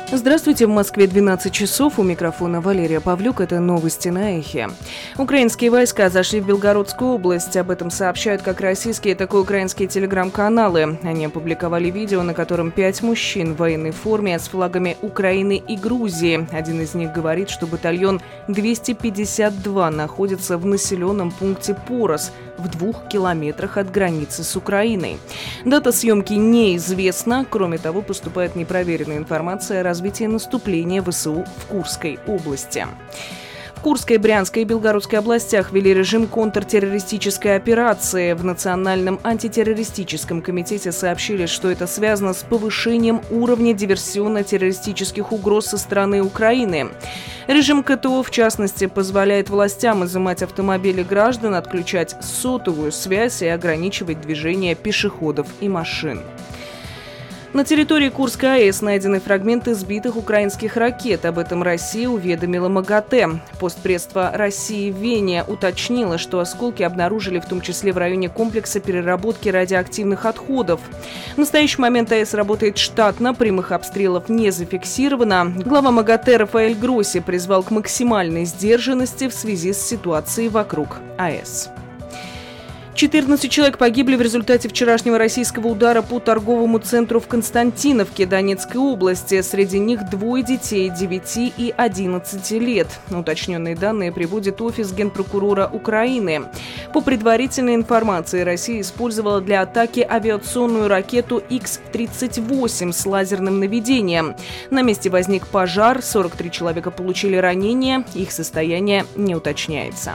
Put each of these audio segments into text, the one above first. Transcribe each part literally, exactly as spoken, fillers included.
Здравствуйте, в Москве двенадцать часов, у микрофона Валерия Павлюк, это новости на Эхе. Украинские войска зашли в Белгородскую область, об этом сообщают как российские, так и украинские телеграм-каналы. Они опубликовали видео, на котором пять мужчин в военной форме с флагами Украины и Грузии. Один из них говорит, что батальон двести пятьдесят два находится в населенном пункте Порос, в двух километрах от границы с Украиной. Дата съемки неизвестна, кроме того, поступает непроверенная информация о развитии наступления ВСУ в Курской области. В Курской, Брянской и Белгородской областях ввели режим контртеррористической операции. В Национальном антитеррористическом комитете сообщили, что это связано с повышением уровня диверсионно-террористических угроз со стороны Украины. Режим КТО, в частности, позволяет властям изымать автомобили граждан, отключать сотовую связь и ограничивать движение пешеходов и машин. На территории Курской АЭС найдены фрагменты сбитых украинских ракет. Об этом Россия уведомила МАГАТЭ. Постпредство России в Вене уточнило, что осколки обнаружили в том числе в районе комплекса переработки радиоактивных отходов. В настоящий момент АЭС работает штатно, прямых обстрелов не зафиксировано. Глава МАГАТЭ Рафаэль Гросси призвал к максимальной сдержанности в связи с ситуацией вокруг АЭС. четырнадцать человек погибли в результате вчерашнего российского удара по торговому центру в Константиновке Донецкой области. Среди них двое детей девяти и одиннадцати лет. Уточненные данные приводит офис генпрокурора Украины. По предварительной информации, Россия использовала для атаки авиационную ракету икс тридцать восемь с лазерным наведением. На месте возник пожар, сорок три человека получили ранения, их состояние не уточняется.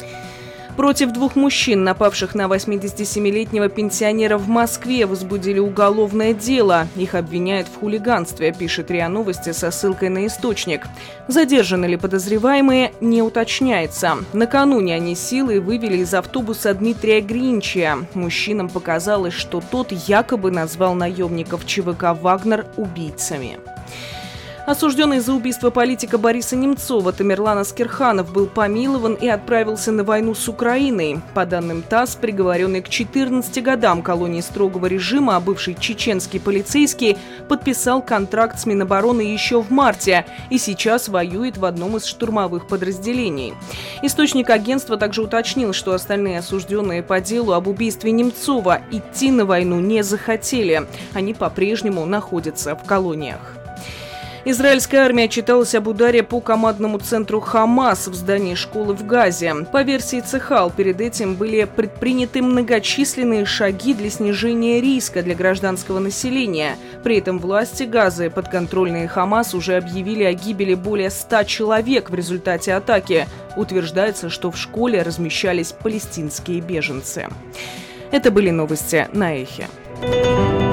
Против двух мужчин, напавших на восьмидесятисемилетнего пенсионера в Москве, возбудили уголовное дело. Их обвиняют в хулиганстве, пишет РИА Новости со ссылкой на источник. Задержаны ли подозреваемые, не уточняется. Накануне они силой вывели из автобуса Дмитрия Гринчия. Мужчинам показалось, что тот якобы назвал наемников ЧВК «Вагнер» убийцами. Осужденный за убийство политика Бориса Немцова Тамерлан Аскерханов был помилован и отправился на войну с Украиной. По данным ТАСС, приговоренный к четырнадцати годам колонии строгого режима, а бывший чеченский полицейский подписал контракт с Минобороны еще в марте и сейчас воюет в одном из штурмовых подразделений. Источник агентства также уточнил, что остальные осужденные по делу об убийстве Немцова идти на войну не захотели. Они по-прежнему находятся в колониях. Израильская армия отчиталась об ударе по командному центру «Хамас» в здании школы в Газе. По версии Цехал, перед этим были предприняты многочисленные шаги для снижения риска для гражданского населения. При этом власти Газы, подконтрольные «Хамас», уже объявили о гибели более ста человек в результате атаки. Утверждается, что в школе размещались палестинские беженцы. Это были новости на Эхе.